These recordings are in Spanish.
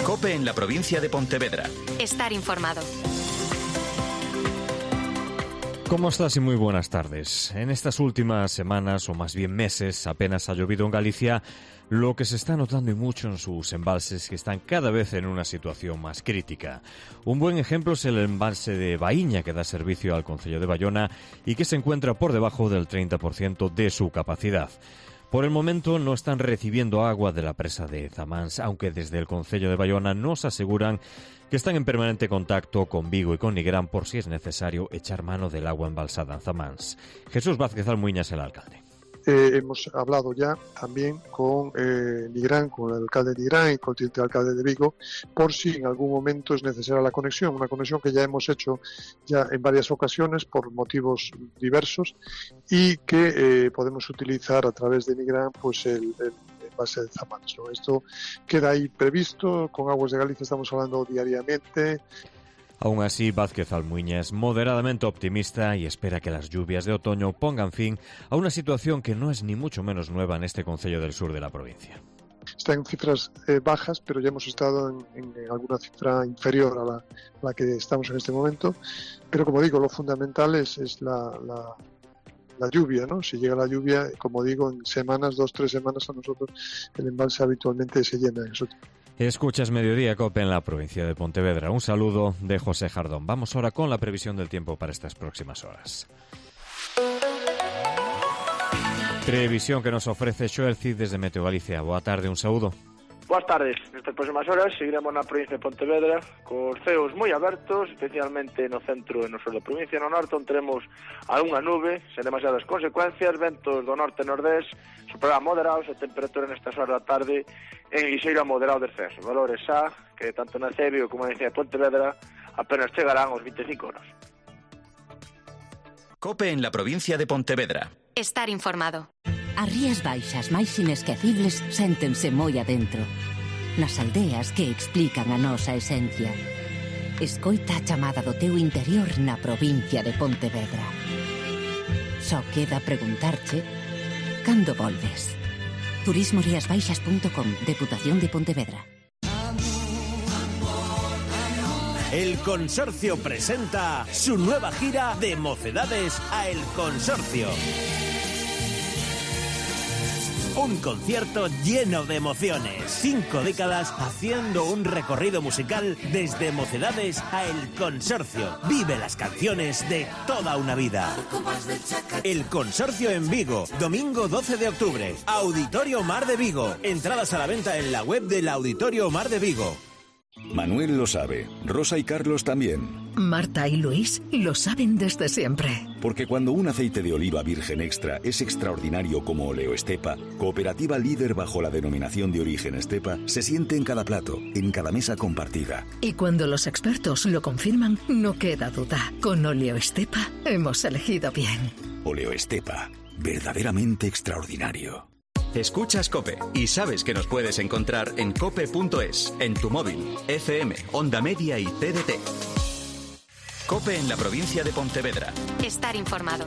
COPE en la provincia de Pontevedra. Estar informado. ¿Cómo estás y muy buenas tardes? En estas últimas semanas, o más bien meses, apenas ha llovido en Galicia, lo que se está notando y mucho en sus embalses que están cada vez en una situación más crítica. Un buen ejemplo es el embalse de Baíña, que da servicio al concello de Bayona y que se encuentra por debajo del 30% de su capacidad. Por el momento no están recibiendo agua de la presa de Zamáns, aunque desde el concello de Bayona nos aseguran que están en permanente contacto con Vigo y con Nigrán por si es necesario echar mano del agua embalsada en Zamáns. Jesús Vázquez Almuiña es el alcalde. Hemos hablado ya también con Nigrán, con el alcalde de Nigrán y con el alcalde de Vigo, por si en algún momento es necesaria la conexión, una conexión que ya hemos hecho ya en varias ocasiones por motivos diversos y que podemos utilizar a través de Nigrán pues el base de Zamáns, ¿no? Esto queda ahí previsto, con Aguas de Galicia estamos hablando diariamente. Aún así, Vázquez Almuiña es moderadamente optimista y espera que las lluvias de otoño pongan fin a una situación que no es ni mucho menos nueva en este concello del sur de la provincia. Está en cifras bajas, pero ya hemos estado en alguna cifra inferior a la que estamos en este momento. Pero como digo, lo fundamental es la lluvia, ¿no? Si llega la lluvia, como digo, en semanas, 2-3 semanas, a nosotros el embalse habitualmente se llena. Escuchas Mediodía COPE en la provincia de Pontevedra. Un saludo de José Jardón. Vamos ahora con la previsión del tiempo para estas próximas horas. Previsión que nos ofrece Xoel Cid desde Meteo Galicia. Boa tarde, un saúdo. Boas tardes. Nestas próximas horas seguiremos na provincia de Pontevedra cos ceos moi abertos, especialmente no centro e no sur da provincia. No norte onde teremos algunha nube, sen demasiadas consecuencias, ventos do norte e nordés, soprarán moderados e temperatura nestas horas da tarde en lixeiro a moderado descenso. Valores xa que tanto na Cebio como na de Pontevedra apenas chegarán aos 25 horas. COPE en la provincia de Pontevedra. Estar informado. As rías baixas máis inesquecibles séntense moi adentro, nas aldeas que explican a nosa esencia. Escoita a chamada do teu interior na provincia de Pontevedra. Só queda preguntarche cando volves. turismoriasbaixas.com, Deputación de Pontevedra. El Consorcio presenta su nueva gira de Mocedades a El Consorcio. Un concierto lleno de emociones. 5 décadas haciendo un recorrido musical desde Mocedades a El Consorcio. Vive las canciones de toda una vida. El Consorcio en Vigo, domingo 12 de octubre. Auditorio Mar de Vigo. Entradas a la venta en la web del Auditorio Mar de Vigo. Manuel lo sabe, Rosa y Carlos también. Marta y Luis lo saben desde siempre. Porque cuando un aceite de oliva virgen extra es extraordinario como Oleoestepa, cooperativa líder bajo la denominación de origen Estepa, se siente en cada plato, en cada mesa compartida. Y cuando los expertos lo confirman, no queda duda. Con Oleoestepa hemos elegido bien. Oleoestepa, verdaderamente extraordinario. Escuchas COPE y sabes que nos puedes encontrar en cope.es, en tu móvil, FM, Onda Media y TDT. COPE en la provincia de Pontevedra. Estar informado.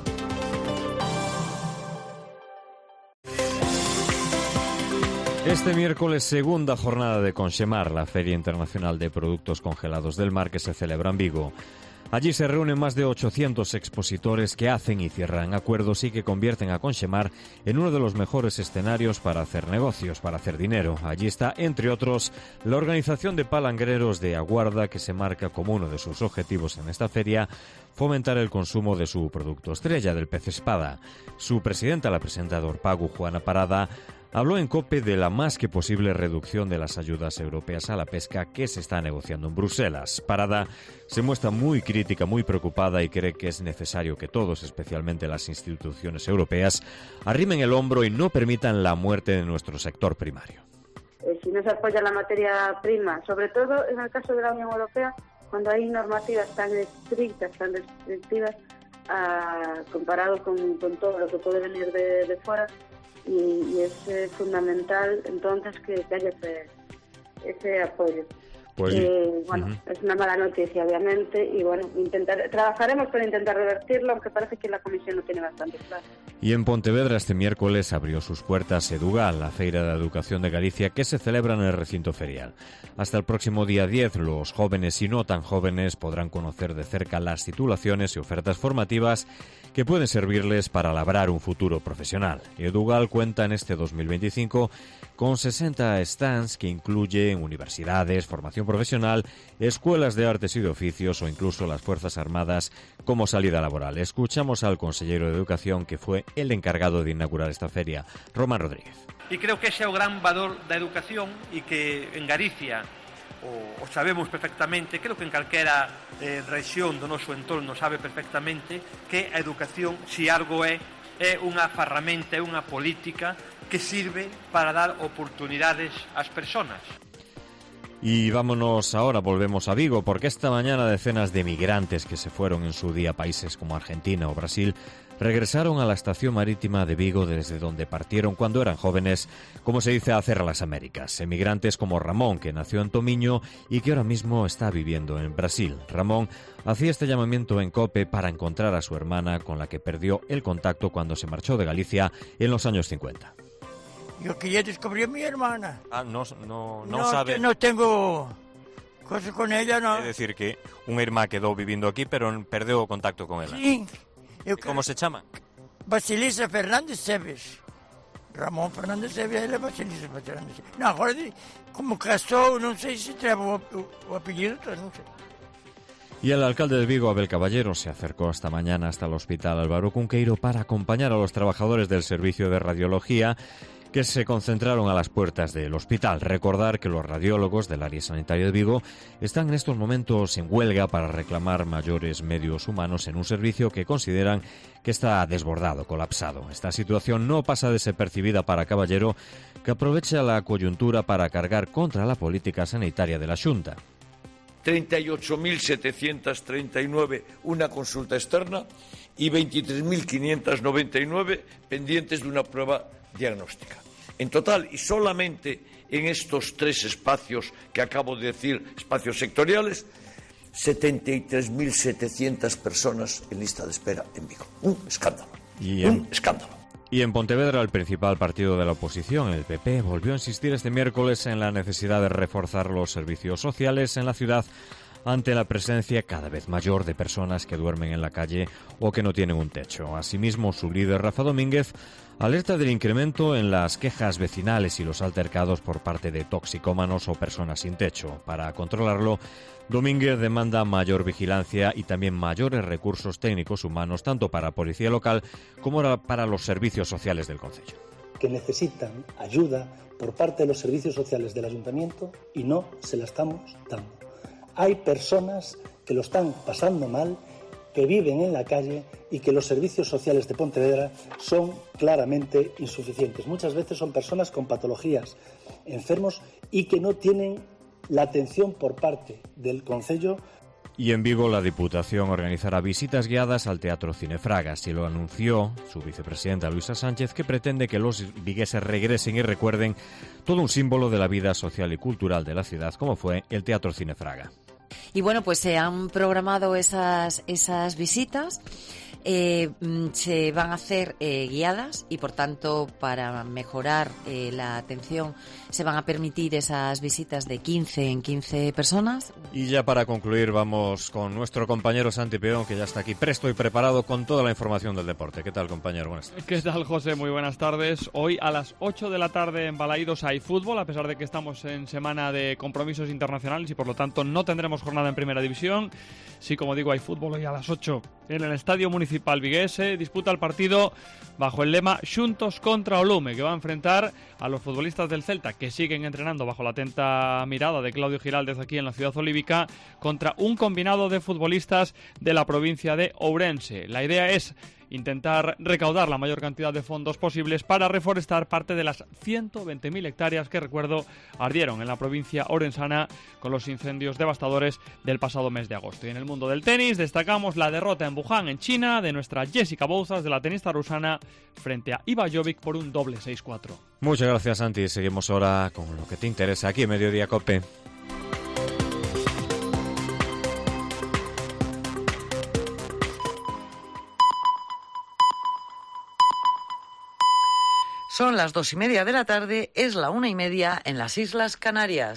Este miércoles, segunda jornada de Conxemar, la Feria Internacional de Productos Congelados del Mar que se celebra en Vigo. Allí se reúnen más de 800 expositores que hacen y cierran acuerdos y que convierten a Conxemar en uno de los mejores escenarios para hacer negocios, para hacer dinero. Allí está, entre otros, la organización de palangreros de Aguarda, que se marca como uno de sus objetivos en esta feria fomentar el consumo de su producto estrella, del pez espada. Su presidenta, la presidenta de Orpagu, Juana Parada, habló en COPE de la más que posible reducción de las ayudas europeas a la pesca que se está negociando en Bruselas. Parada se muestra muy crítica, muy preocupada y cree que es necesario que todos, especialmente las instituciones europeas, arrimen el hombro y no permitan la muerte de nuestro sector primario. Si no se apoya la materia prima, sobre todo en el caso de la Unión Europea, cuando hay normativas tan estrictas, tan restrictivas, comparado con todo lo que puede venir de fuera, y es fundamental entonces que haya ese apoyo. Pues es una mala noticia, obviamente, y bueno, trabajaremos para intentar revertirlo, aunque parece que la Comisión lo tiene bastante claro. Y en Pontevedra este miércoles abrió sus puertas Edugal, la Feira de Educación de Galicia, que se celebra en el recinto ferial. Hasta el próximo día 10, los jóvenes y no tan jóvenes podrán conocer de cerca las titulaciones y ofertas formativas que pueden servirles para labrar un futuro profesional. Edugal cuenta en este 2025 con 60 stands que incluyen universidades, formación profesional, escuelas de artes y de oficios o incluso las Fuerzas Armadas como salida laboral. Escuchamos al consellero de Educación, que fue el encargado de inaugurar esta feria, Román Rodríguez. E creo que ese é o gran valor da educación e que en Galicia o sabemos perfectamente, creo que en calquera rexión do noso entorno sabe perfectamente que a educación, se algo é unha ferramenta, é unha política que sirve para dar oportunidades ás persoas. Y vámonos ahora, volvemos a Vigo, porque esta mañana decenas de migrantes que se fueron en su día a países como Argentina o Brasil regresaron a la estación marítima de Vigo desde donde partieron cuando eran jóvenes, como se dice, a hacer las Américas. Emigrantes como Ramón, que nació en Tomiño y que ahora mismo está viviendo en Brasil. Ramón hacía este llamamiento en COPE para encontrar a su hermana, con la que perdió el contacto cuando se marchó de Galicia en los años 50. Yo quería descubrir a mi hermana. No sabe. No tengo cosas con ella, no. Es decir, que un irmán quedó viviendo aquí, pero perdió contacto con ella. Sí. ¿Cómo se llama? Basilisa Fernández Seves. Ramón Fernández Seves e Basilisa Fernández Seves. No, agora, como casou, non sei se treva o apellido, non sei. Y el alcalde de Vigo, Abel Caballero, se acercó esta mañana hasta el Hospital Álvaro Cunqueiro para acompañar a los trabajadores del servicio de radiología que se concentraron a las puertas del hospital. Recordar que los radiólogos del área sanitaria de Vigo están en estos momentos en huelga para reclamar mayores medios humanos en un servicio que consideran que está desbordado, colapsado. Esta situación no pasa desapercibida para Caballero, que aprovecha la coyuntura para cargar contra la política sanitaria de la Xunta. 38.739 una consulta externa y 23.599 pendientes de una prueba diagnóstica. En total, y solamente en estos 3 espacios que acabo de decir, espacios sectoriales, 73.700 personas en lista de espera en Vigo. Un escándalo. Un escándalo. Y en Pontevedra, el principal partido de la oposición, el PP, volvió a insistir este miércoles en la necesidad de reforzar los servicios sociales en la ciudad ante la presencia cada vez mayor de personas que duermen en la calle o que no tienen un techo. Asimismo, su líder, Rafa Domínguez, alerta del incremento en las quejas vecinales y los altercados por parte de toxicómanos o personas sin techo. Para controlarlo, Domínguez demanda mayor vigilancia y también mayores recursos técnicos humanos, tanto para policía local como para los servicios sociales del concello. Que necesitan ayuda por parte de los servicios sociales del ayuntamiento y no se la estamos dando. Hay personas que lo están pasando mal, que viven en la calle y que los servicios sociales de Pontevedra son claramente insuficientes. Muchas veces son personas con patologías, enfermos y que no tienen la atención por parte del concello. Y en Vigo la Diputación organizará visitas guiadas al Teatro Cinefraga. Así lo anunció su vicepresidenta Luisa Sánchez, que pretende que los vigueses regresen y recuerden todo un símbolo de la vida social y cultural de la ciudad, como fue el Teatro Cinefraga. Y bueno, pues se han programado esas visitas. Se van a hacer guiadas y, por tanto, para mejorar la atención, se van a permitir esas visitas de 15 en 15 personas. Y ya para concluir, vamos con nuestro compañero Santi Peón, que ya está aquí presto y preparado con toda la información del deporte. ¿Qué tal, compañero? Buenas tardes. ¿Qué tal, José? Muy buenas tardes. Hoy a las 8 de la tarde en Balaídos hay fútbol, a pesar de que estamos en semana de compromisos internacionales y, por lo tanto, no tendremos jornada en Primera División. Sí, como digo, hay fútbol hoy a las 8 en el Estadio Municipal Viguese. Disputa el partido bajo el lema Xuntos contra o Lume, que va a enfrentar a los futbolistas del Celta, que siguen entrenando bajo la atenta mirada de Claudio Giraldez aquí en la ciudad olívica, contra un combinado de futbolistas de la provincia de Ourense. La idea es intentar recaudar la mayor cantidad de fondos posibles para reforestar parte de las 120.000 hectáreas que, recuerdo, ardieron en la provincia orensana con los incendios devastadores del pasado mes de agosto. Y en el mundo del tenis destacamos la derrota en Wuhan, en China, de nuestra Jessica Bouzas, de la tenista rusana, frente a Iva Jovic por un doble 6-4. Muchas gracias, Santi. Seguimos ahora con lo que te interesa aquí en Mediodía COPE. Son las 2:30 de la tarde, es la 1:30 en las Islas Canarias.